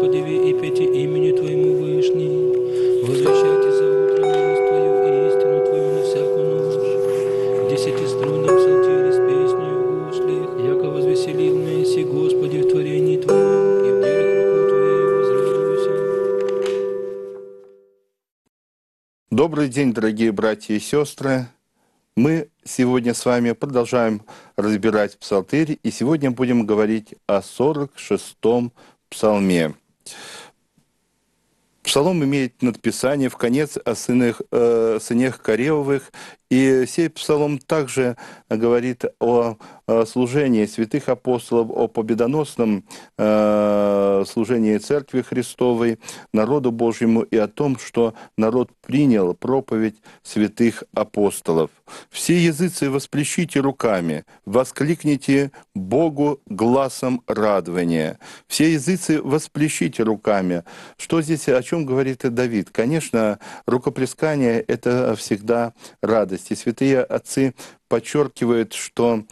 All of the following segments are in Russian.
Господи, и пейте имени Твоему вышний. Возвещайте за утро милость Твою и истину Твою на всякую ночь. Десятиструнном псалтире с песнею гуслих, яко возвеселил меня еси, Господи, в творении Твоем, и в делах руку Твоей возрадуюся. Добрый день, дорогие братья и сестры. Мы сегодня с вами продолжаем разбирать псалтырь, и сегодня будем говорить о 46-м псалме. Псалом имеет надписание в конец о сынах Каревовых, и сей псалом также говорит о служении святых апостолов, о победоносном служении Церкви Христовой, народу Божьему, и о том, что народ принял проповедь святых апостолов. «Все языцы восплещите руками, воскликните Богу гласом радования». Все языцы восплещите руками. Что здесь, о чем говорит Давид? Конечно, рукоплескание – это всегда радость. И святые отцы подчеркивают, что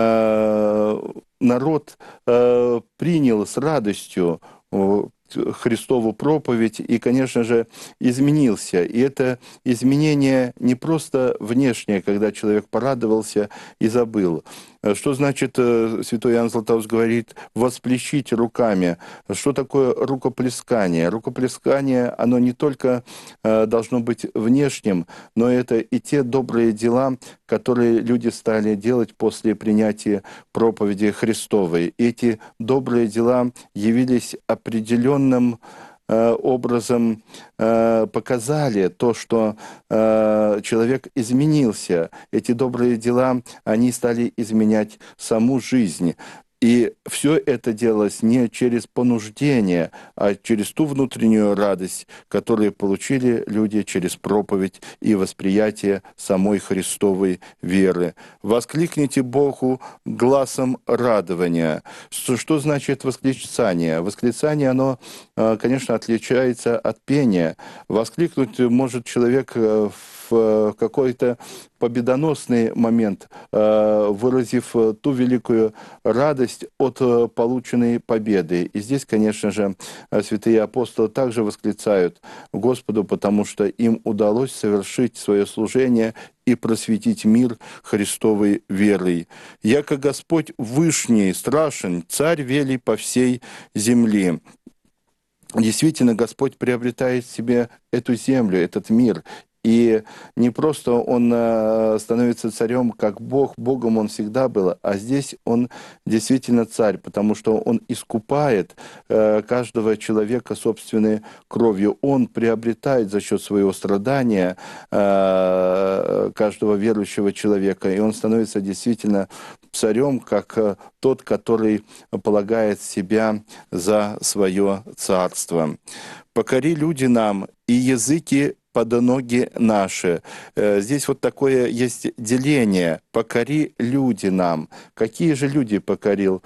народ принял с радостью Христову проповедь и, конечно же, изменился. И это изменение не просто внешнее, когда человек порадовался и забыл. Что значит, святой Иоанн Златоуст говорит, восплещите руками? Что такое рукоплескание? Рукоплескание, оно не только должно быть внешним, но это и те добрые дела, которые люди стали делать после принятия проповеди Христовой. Эти добрые дела явились определенным образом, показали то, что человек изменился. Эти добрые дела, они стали изменять саму жизнь. И все это делалось не через понуждение, а через ту внутреннюю радость, которую получили люди через проповедь и восприятие самой Христовой веры. «Воскликните Богу гласом радования». Что значит восклицание? Восклицание, оно, конечно, отличается от пения. Воскликнуть может человек в какой-то победоносный момент, выразив ту великую радость от полученной победы. И здесь, конечно же, святые апостолы также восклицают Господу, потому что им удалось совершить свое служение и просветить мир Христовой верой. «Яко Господь вышний, страшен, царь велий по всей земле». Действительно, Господь приобретает себе эту землю, этот мир. И не просто он становится царем, как Бог, Богом он всегда был, а здесь он действительно царь, потому что он искупает каждого человека собственной кровью. Он приобретает за счет своего страдания каждого верующего человека, и он становится действительно царем, как тот, который полагает себя за свое царство. «Покори люди нам, и языки под ноги наши». Здесь вот такое есть деление. «Покори люди нам». Какие же люди покорил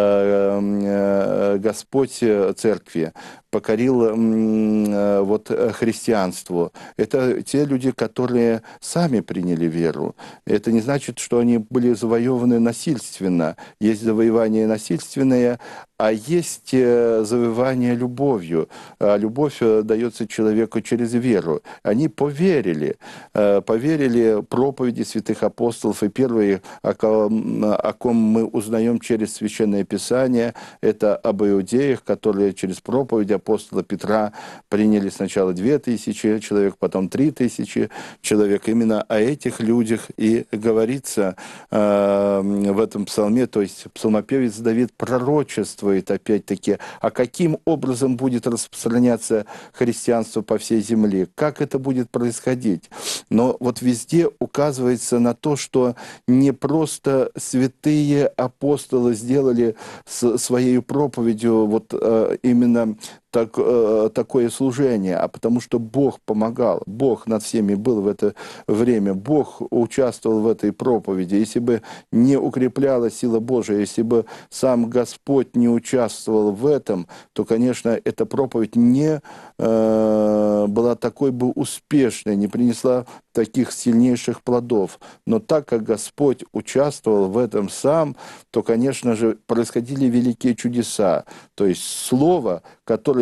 Господь Церкви? Покорил вот христианству. Это те люди, которые сами приняли веру. Это не значит, что они были завоеваны насильственно. Есть завоевание насильственное, а есть завоевание любовью. А любовь дается человеку через веру. Они поверили проповеди святых апостолов. И первые, о ком мы узнаем через Священное Писание, это об иудеях, которые через проповедь апостола Петра приняли сначала 2000 человек, потом 3000 человек. Именно о этих людях и говорится в этом псалме. То есть псалмопевец Давид пророчествует опять-таки, а каким образом будет распространяться христианство по всей земле, как это будет происходить. Но вот везде указывается на то, что не просто святые апостолы сделали своей проповедью вот именно такое служение, а потому что Бог помогал, Бог над всеми был в это время, Бог участвовал в этой проповеди. Если бы не укрепляла сила Божия, если бы сам Господь не участвовал в этом, то, конечно, эта проповедь не была такой бы успешной, не принесла таких сильнейших плодов. Но так как Господь участвовал в этом сам, то, конечно же, происходили великие чудеса. То есть слово, которое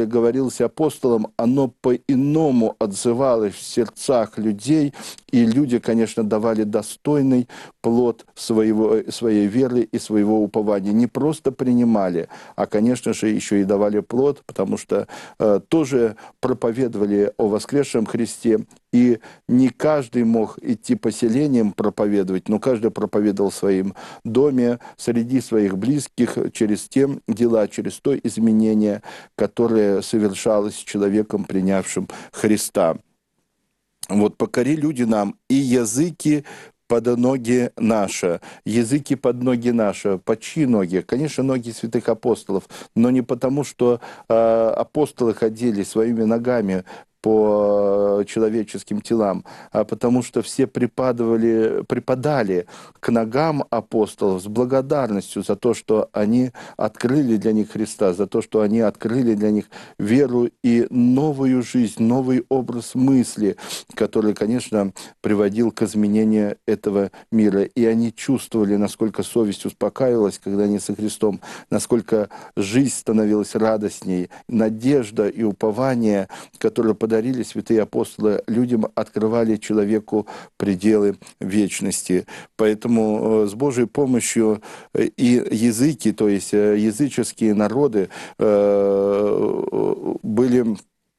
которое говорилось апостолам, оно по-иному отзывалось в сердцах людей, и люди, конечно, давали достойный плод своей веры и своего упования. Не просто принимали, а, конечно же, еще и давали плод, потому что тоже проповедовали о воскресшем Христе, и не каждый мог идти по селениям проповедовать, но каждый проповедовал в своем доме, среди своих близких, через те дела, через то изменение, которое совершалось человеком, принявшим Христа. Вот покори люди нам и языки под ноги наши, языки под ноги наши. Под чьи ноги? Конечно, ноги святых апостолов, но не потому, что апостолы ходили своими ногами по человеческим телам, а потому что все припадали к ногам апостолов с благодарностью за то, что они открыли для них Христа, за то, что они открыли для них веру и новую жизнь, новый образ мысли, который, конечно, приводил к изменению этого мира. И они чувствовали, насколько совесть успокаивалась, когда они со Христом, насколько жизнь становилась радостней, надежда и упование, которые подарили святые апостолы людям, открывали человеку пределы вечности. Поэтому с Божьей помощью и языки, то есть языческие народы, были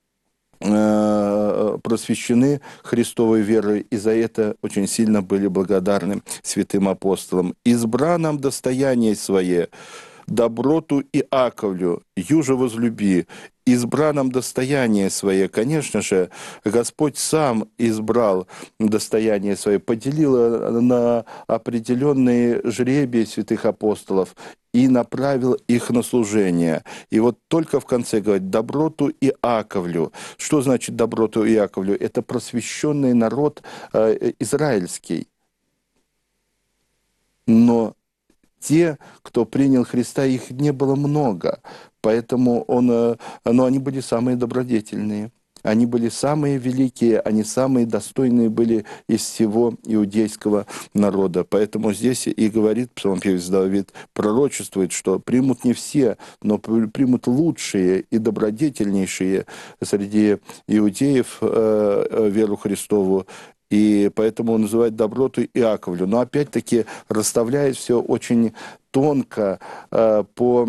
просвещены Христовой верой, и за это очень сильно были благодарны святым апостолам. «Избра нам достояние свое, доброту Иаковлю, юже возлюби, избра нам достояние свое». Конечно же, Господь сам избрал достояние свое, поделил на определенные жребия святых апостолов и направил их на служение. И вот только в конце говорит «доброту Иаковлю». Что значит «доброту Иаковлю»? Это просвещенный народ израильский. Но те, кто принял Христа, их не было много, поэтому но они были самые добродетельные, они были самые великие, они самые достойные были из всего иудейского народа. Поэтому здесь и говорит псалмопевец Давид, пророчествует, что примут не все, но примут лучшие и добродетельнейшие среди иудеев веру Христову. И поэтому он называет доброту Иаковлю. Но опять-таки расставляет все очень тонко по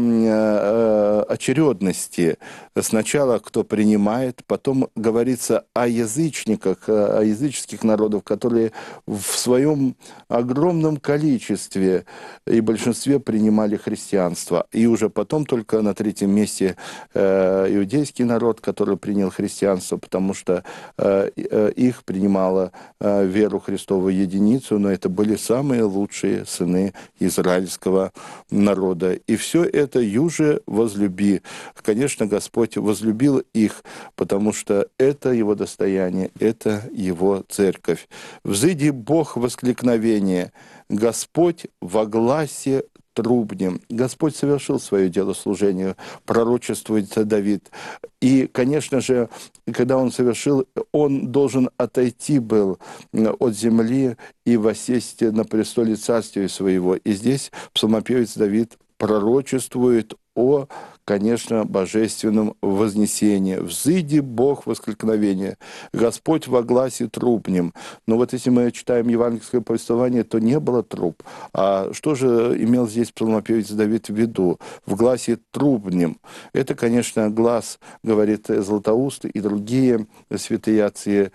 очередности. Сначала кто принимает, потом говорится о язычниках, о языческих народах, которые в своем огромном количестве и большинстве принимали христианство. И уже потом только на третьем месте иудейский народ, который принял христианство, потому что их принимала веру Христову единицу, но это были самые лучшие сыны израильского народа. И все это юже возлюби. Конечно, Господь возлюбил их, потому что это Его достояние, это Его церковь. «Взыди Бог воскликновение, Господь во гласе трубнем». Господь совершил свое дело служения, пророчествует Давид. И, конечно же, когда он совершил, он должен отойти был от земли и воссесть на престоле царствия своего. И здесь псалмопевец Давид пророчествует о, конечно, божественном вознесении. «Взыди Бог воскликновение, Господь во гласе трубнем». Но вот если мы читаем евангельское повествование, то не было труб. А что же имел здесь псалмопевец Давид в виду? В гласе трубнем. Это, конечно, глаз, говорит Златоуст и другие святые отцы.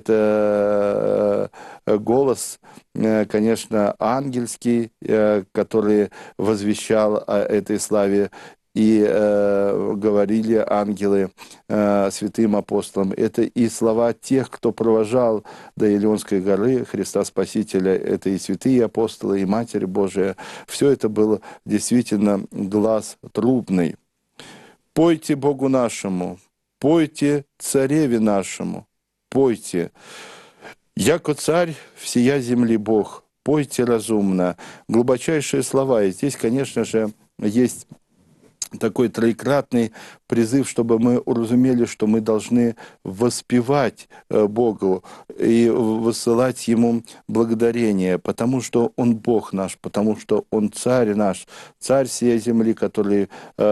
Это голос, конечно, ангельский, который возвещал о этой славе. И говорили ангелы святым апостолам. Это и слова тех, кто провожал до Илионской горы Христа Спасителя. Это и святые апостолы, и Матерь Божия. Все это было действительно глас трубный. «Пойте Богу нашему, пойте цареве нашему, пойте. Яко царь всея земли Бог, пойте разумно». Глубочайшие слова. И здесь, конечно же, есть такой троекратный призыв, чтобы мы уразумели, что мы должны воспевать Богу и высылать Ему благодарение, потому что Он Бог наш, потому что Он Царь наш, Царь всей земли, который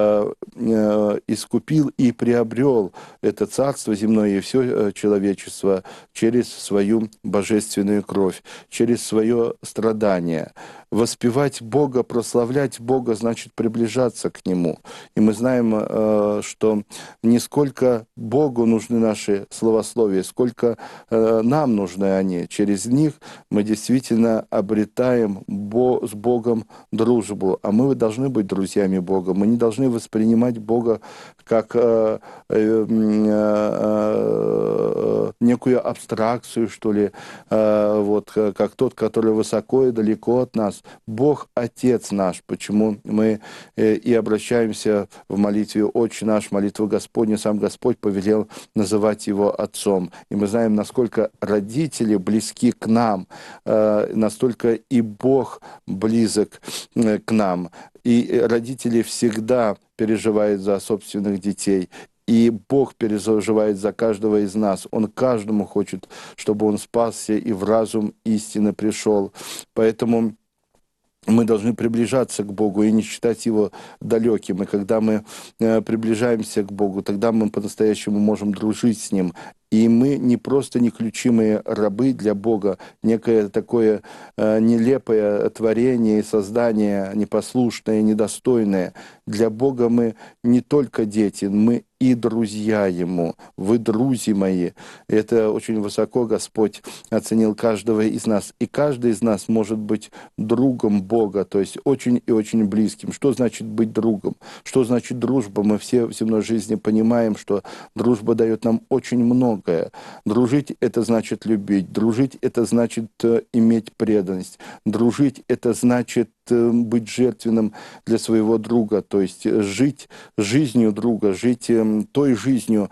искупил и приобрел это царство земное и все человечество через свою божественную кровь, через свое страдание. Воспевать Бога, прославлять Бога, значит приближаться к Нему. И мы знаем, что не сколько Богу нужны наши словословия, сколько нам нужны они. Через них мы действительно обретаем с Богом дружбу. А мы должны быть друзьями Бога. Мы не должны воспринимать Бога как некую абстракцию, что ли, вот, как тот, который высоко и далеко от нас. Бог – Отец наш. Почему мы и обращаемся в молитве «Отче наш», молитву Господню, сам Господь повелел называть Его Отцом. И мы знаем, насколько родители близки к нам, настолько и Бог близок к нам. И родители всегда переживают за собственных детей. И Бог переживает за каждого из нас. Он каждому хочет, чтобы он спасся и в разум истины пришел. Поэтому мы должны приближаться к Богу и не считать Его далеким. И когда мы приближаемся к Богу, тогда мы по-настоящему можем дружить с Ним. И мы не просто неключимые рабы для Бога, некое такое нелепое творение и создание, непослушное, недостойное. Для Бога мы не только дети, мы и друзья Ему. Вы друзья мои. Это очень высоко Господь оценил каждого из нас. И каждый из нас может быть другом Бога, то есть очень и очень близким. Что значит быть другом? Что значит дружба? Мы все в земной жизни понимаем, что дружба дает нам очень многое. Дружить – это значит любить. Дружить – это значит иметь преданность. Дружить – это значит быть жертвенным для своего друга, то есть жить жизнью друга, жить той жизнью,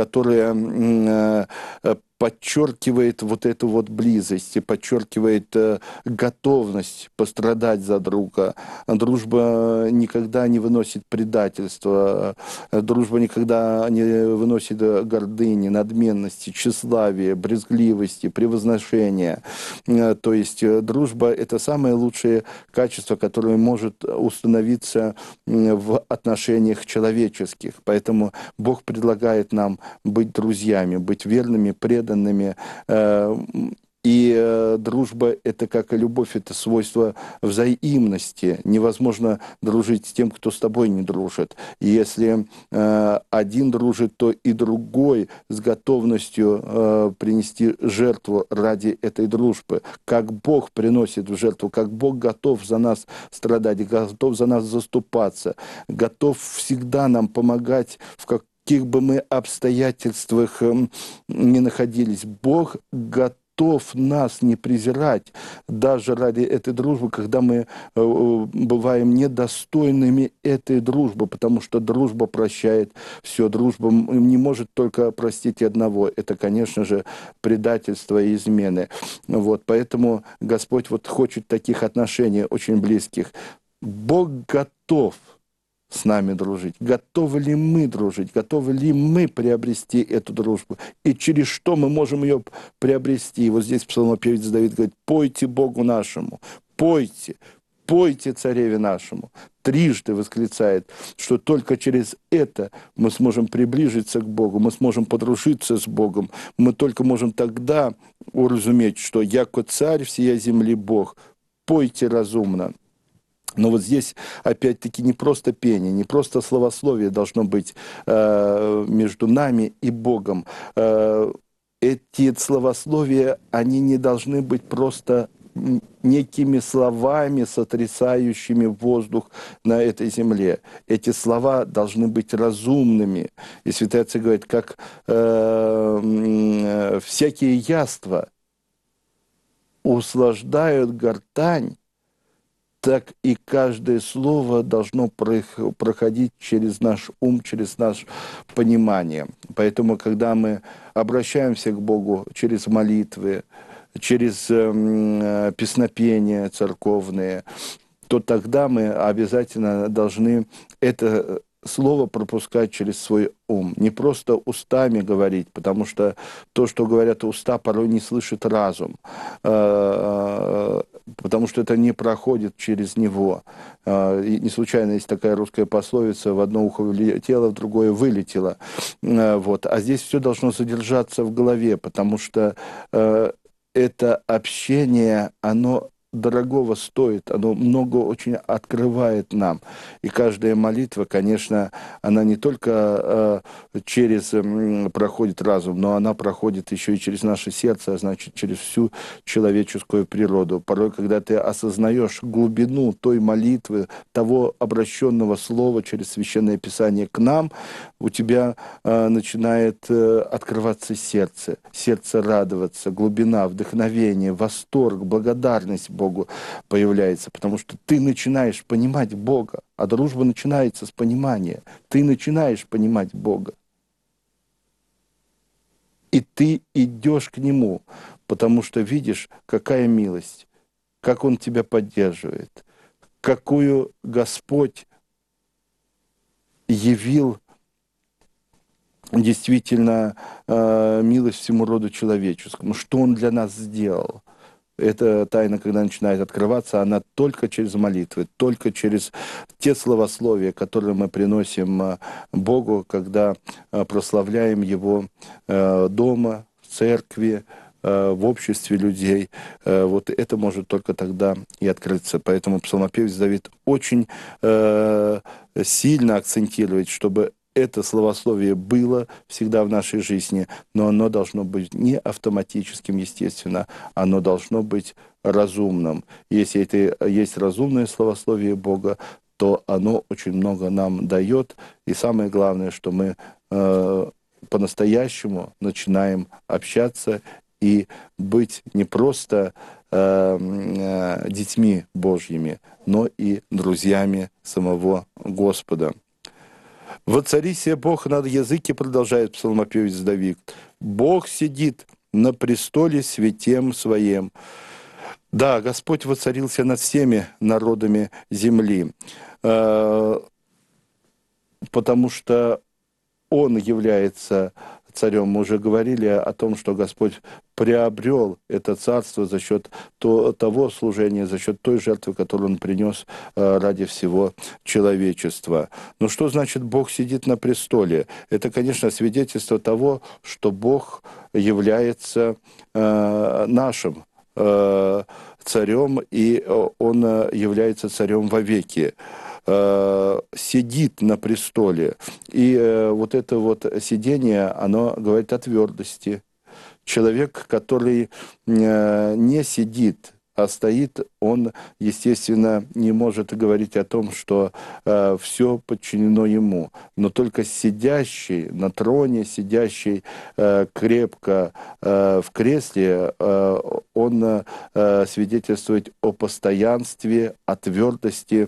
которая подчеркивает вот эту вот близость и подчеркивает готовность пострадать за друга. Дружба никогда не выносит предательства, дружба никогда не выносит гордыни, надменности, тщеславия, брезгливости, превозношения. То есть дружба – это самое лучшее качество, которое может установиться в отношениях человеческих. Поэтому Бог предлагает нам быть друзьями, быть верными, преданными. И дружба – это, как и любовь, это свойство взаимности. Невозможно дружить с тем, кто с тобой не дружит. И если один дружит, то и другой с готовностью принести жертву ради этой дружбы. Как Бог приносит в жертву, как Бог готов за нас страдать, готов за нас заступаться, готов всегда нам помогать в каких бы мы обстоятельствах ни находились. Бог готов нас не презирать даже ради этой дружбы, когда мы бываем недостойными этой дружбы, потому что дружба прощает все. Дружба не может только простить одного. Это, конечно же, предательство и измены. Вот, поэтому Господь вот хочет таких отношений очень близких. Бог готов с нами дружить. Готовы ли мы дружить? Готовы ли мы приобрести эту дружбу? И через что мы можем ее приобрести? И вот здесь псалмопевец Давид говорит: «Пойте Богу нашему, пойте, пойте цареве нашему». Трижды восклицает, что только через это мы сможем приблизиться к Богу, мы сможем подружиться с Богом. Мы только можем тогда уразуметь, что «яко царь всей земли Бог, пойте разумно». Но вот здесь, опять-таки, не просто пение, не просто словословие должно быть между нами и Богом. Эти словословия, они не должны быть просто некими словами, сотрясающими воздух на этой земле. Эти слова должны быть разумными. И Святый Отцы говорят, как всякие яства услаждают гортань, так и каждое слово должно проходить через наш ум, через наше понимание. Поэтому, когда мы обращаемся к Богу через молитвы, через песнопения церковные, то тогда мы обязательно должны это слово пропускать через свой ум, не просто устами говорить, потому что то, что говорят уста, порой не слышит разум, потому что это не проходит через него. И не случайно есть такая русская пословица: в одно ухо влетело, в другое вылетело. Вот. А здесь все должно содержаться в голове, потому что это общение, оно дорогого стоит, оно много очень открывает нам. И каждая молитва, конечно, она не только проходит разум, но она проходит еще и через наше сердце, а значит, через всю человеческую природу. Порой, когда ты осознаешь глубину той молитвы, того обращенного слова через Священное Писание к нам, у тебя начинает открываться сердце радоваться, глубина, вдохновение, восторг, благодарность Богу появляется, потому что ты начинаешь понимать Бога, а дружба начинается с понимания. Ты начинаешь понимать Бога. И ты идешь к Нему, потому что видишь, какая милость, как Он тебя поддерживает, какую Господь явил действительно милость всему роду человеческому, что Он для нас сделал. Эта тайна, когда начинает открываться, она только через молитвы, только через те словословия, которые мы приносим Богу, когда прославляем Его дома, в церкви, в обществе людей. Вот это может только тогда и открыться. Поэтому псалмопевец Давид очень сильно акцентирует, чтобы это словословие было всегда в нашей жизни, но оно должно быть не автоматическим, естественно, оно должно быть разумным. Если это есть разумное словословие Бога, то оно очень много нам дает. И самое главное, что мы по-настоящему начинаем общаться и быть не просто детьми Божьими, но и друзьями самого Господа. «Воцарися Бог над языки», продолжает псалмопевец Давид. «Бог сидит на престоле святем своем». Да, Господь воцарился над всеми народами земли, потому что Он является царем. Мы уже говорили о том, что Господь приобрел это царство за счет того служения, за счет той жертвы, которую Он принес ради всего человечества. Но что значит «Бог сидит на престоле»? Это, конечно, свидетельство того, что Бог является нашим царем, и Он является царем вовеки. Сидит на престоле. И вот это вот сидение, оно говорит о твердости. Человек, который не сидит, а стоит, он, естественно, не может говорить о том, что все подчинено ему. Но только сидящий на троне, сидящий крепко в кресле, он свидетельствует о постоянстве, о твердости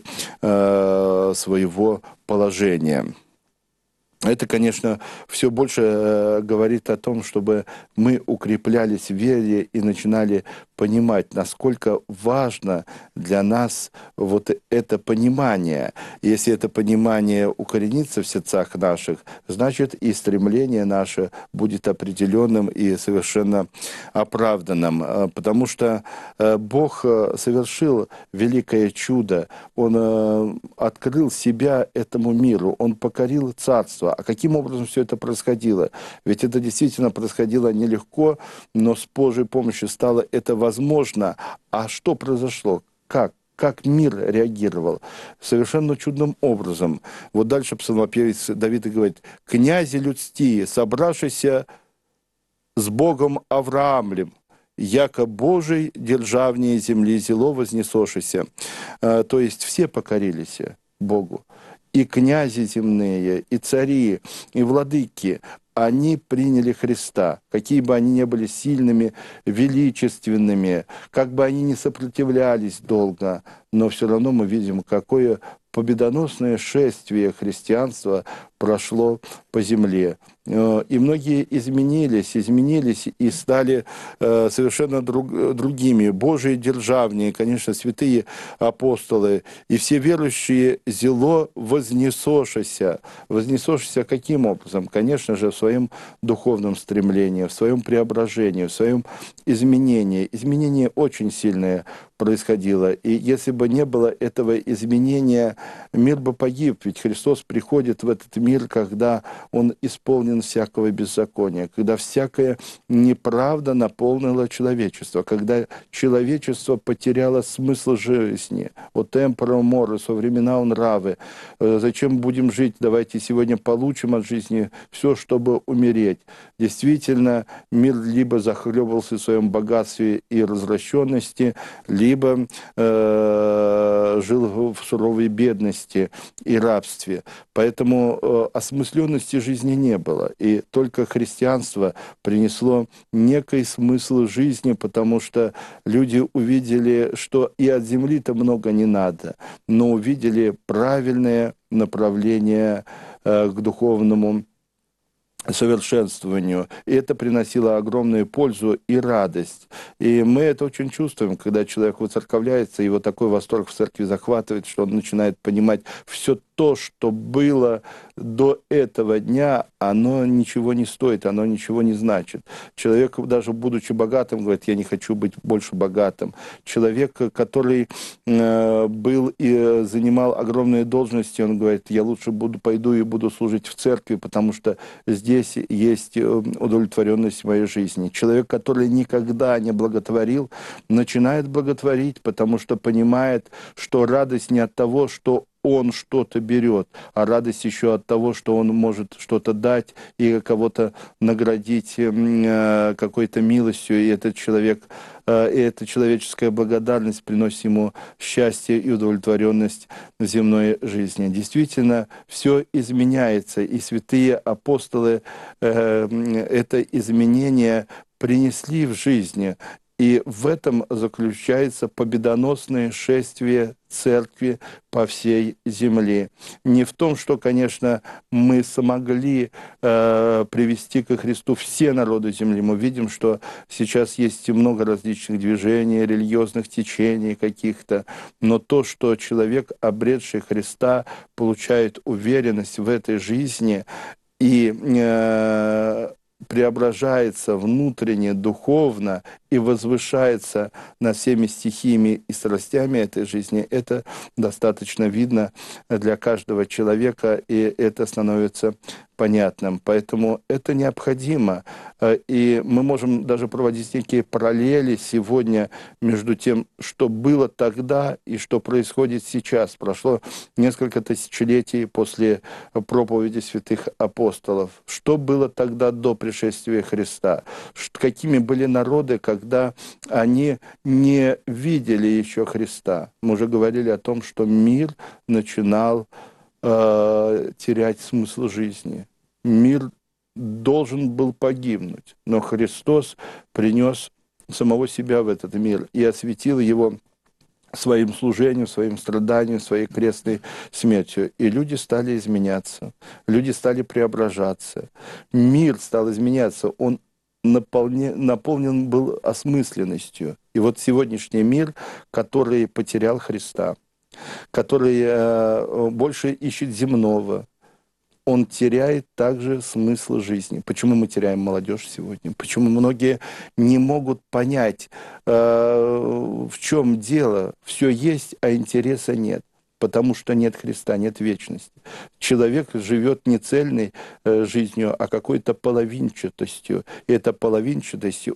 своего положения. Это, конечно, все больше говорит о том, чтобы мы укреплялись в вере и начинали понимать, насколько важно для нас вот это понимание. Если это понимание укоренится в сердцах наших, значит и стремление наше будет определенным и совершенно оправданным. Потому что Бог совершил великое чудо. Он открыл себя этому миру. Он покорил царство. А каким образом все это происходило? Ведь это действительно происходило нелегко, но с Божьей помощью стало это возможно. А что произошло? Как мир реагировал? Совершенно чудным образом. Вот дальше псалмопевец Давид говорит: «Князи людские, собравшиеся с Богом Авраамлем, яко Божий державнее земли зело вознесошися». То есть все покорились Богу. И князи земные, и цари, и владыки, они приняли Христа. Какие бы они ни были сильными, величественными, как бы они ни сопротивлялись долго, но все равно мы видим, какое победоносное шествие христианства прошло по земле. И многие изменились и стали совершенно другими. Божьи державние, конечно, святые апостолы, и все верующие зело вознесошися. Вознесошися каким образом? Конечно же, в своем духовном стремлении, в своем преображении, в своем изменении. Изменение очень сильное происходило. И если бы не было этого изменения, мир бы погиб. Ведь Христос приходит в этот мир, когда Он исполнен всякого беззакония, когда всякая неправда наполнила человечество, когда человечество потеряло смысл жизни. Вот темпора морус, во времена нравы. Зачем будем жить? Давайте сегодня получим от жизни все, чтобы умереть. Действительно, мир либо захлебывался в своем богатстве и развращенности, либо жил в суровой бедности и рабстве. Поэтому осмысленности жизни не было. И только христианство принесло некий смысл жизни, потому что люди увидели, что и от земли-то много не надо, но увидели правильное направление к духовному совершенствованию. И это приносило огромную пользу и радость. И мы это очень чувствуем, когда человек воцерковляется, его такой восторг в церкви захватывает, что он начинает понимать все то, что было до этого дня, оно ничего не стоит, оно ничего не значит. Человек, даже будучи богатым, говорит, я не хочу быть больше богатым. Человек, который был и занимал огромные должности, он говорит, я лучше пойду и буду служить в церкви, потому что здесь есть удовлетворенность моей жизни. Человек, который никогда не благотворил, начинает благотворить, потому что понимает, что радость не от того, что он что-то берет, а радость еще от того, что он может что-то дать и кого-то наградить какой-то милостью, и этот человек, и эта человеческая благодарность приносит ему счастье и удовлетворенность в земной жизни. Действительно, все изменяется, и святые апостолы это изменение принесли в жизнь. И в этом заключается победоносное шествие церкви по всей земле. Не в том, что, конечно, мы смогли привести ко Христу все народы земли. Мы видим, что сейчас есть много различных движений, религиозных течений каких-то. Но то, что человек, обретший Христа, получает уверенность в этой жизни и преображается внутренне, духовно и возвышается над всеми стихиями и страстями этой жизни, это достаточно видно для каждого человека, и это становится понятным. Поэтому это необходимо. И мы можем даже проводить некие параллели сегодня между тем, что было тогда и что происходит сейчас. Прошло несколько тысячелетий после проповеди святых апостолов. Что было тогда до пришествия Христа? Какими были народы, когда они не видели еще Христа? Мы уже говорили о том, что мир начинал терять смысл жизни. Мир должен был погибнуть, но Христос принес самого себя в этот мир и осветил его своим служением, своим страданием, своей крестной смертью. И люди стали изменяться, люди стали преображаться. Мир стал изменяться, он наполнен был осмысленностью. И вот сегодняшний мир, который потерял Христа, который больше ищет земного, он теряет также смысл жизни. Почему мы теряем молодежь сегодня? Почему многие не могут понять, в чем дело? Все есть, а интереса нет. Потому что нет Христа, нет вечности. Человек живет не цельной жизнью, а какой-то половинчатостью. И эта половинчатость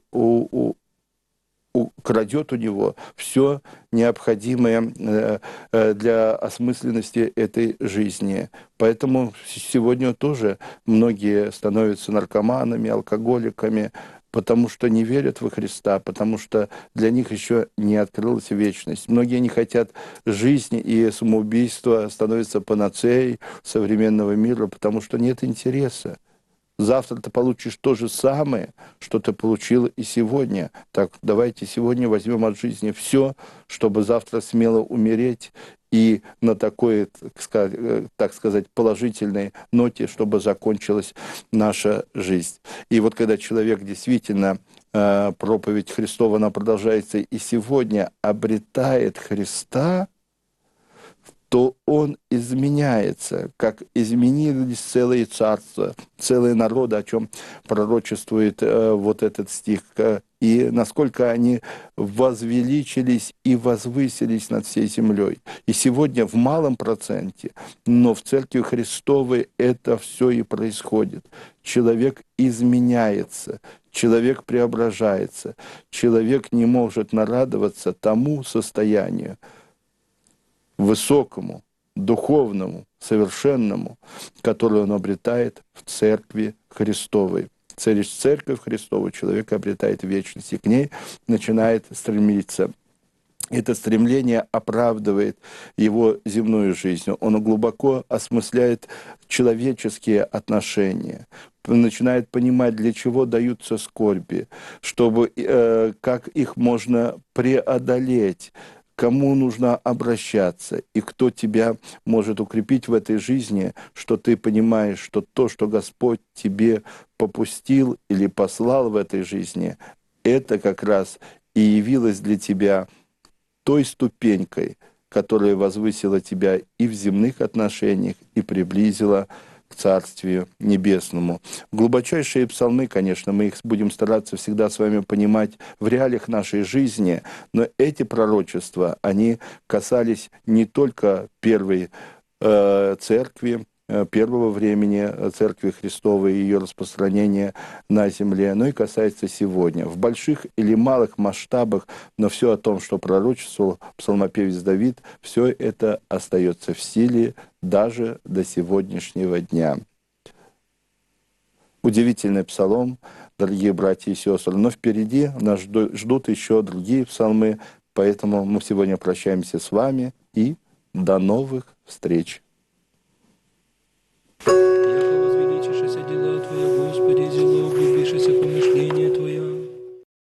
крадет у него все необходимое для осмысленности этой жизни. Поэтому сегодня тоже многие становятся наркоманами, алкоголиками, потому что не верят во Христа, потому что для них еще не открылась вечность. Многие не хотят жизни, и самоубийство становится панацеей современного мира, потому что нет интереса. Завтра ты получишь то же самое, что ты получил и сегодня. Так давайте сегодня возьмем от жизни все, чтобы завтра смело умереть и на такой, так сказать, положительной ноте, чтобы закончилась наша жизнь. И вот когда человек действительно, проповедь Христова, она продолжается и сегодня, обретает Христа, то он изменяется, как изменились целые царства, целые народы, о чем пророчествует вот этот стих, и насколько они возвеличились и возвысились над всей землей. И сегодня в малом проценте, но в Церкви Христовой это все и происходит. Человек изменяется, человек преображается, человек не может нарадоваться тому состоянию, высокому, духовному, совершенному, которое он обретает в Церкви Христовой. Через Церковь Христову человек обретает вечность, и к ней начинает стремиться. Это стремление оправдывает его земную жизнь. Он глубоко осмысляет человеческие отношения, начинает понимать, для чего даются скорби, чтобы, как их можно преодолеть, кому нужно обращаться и кто тебя может укрепить в этой жизни, что ты понимаешь, что то, что Господь тебе попустил или послал в этой жизни, это как раз и явилось для тебя той ступенькой, которая возвысила тебя и в земных отношениях, и приблизила к Царствию Небесному. Глубочайшие псалмы, конечно, мы их будем стараться всегда с вами понимать в реалиях нашей жизни, но эти пророчества, они касались не только первой церкви, первого времени Церкви Христовой и ее распространения на земле, но и касается сегодня. В больших или малых масштабах, но все о том, что пророчествовал псалмопевец Давид, все это остается в силе даже до сегодняшнего дня. Удивительный псалом, дорогие братья и сестры, но впереди нас ждут еще другие псалмы, поэтому мы сегодня прощаемся с вами и до новых встреч.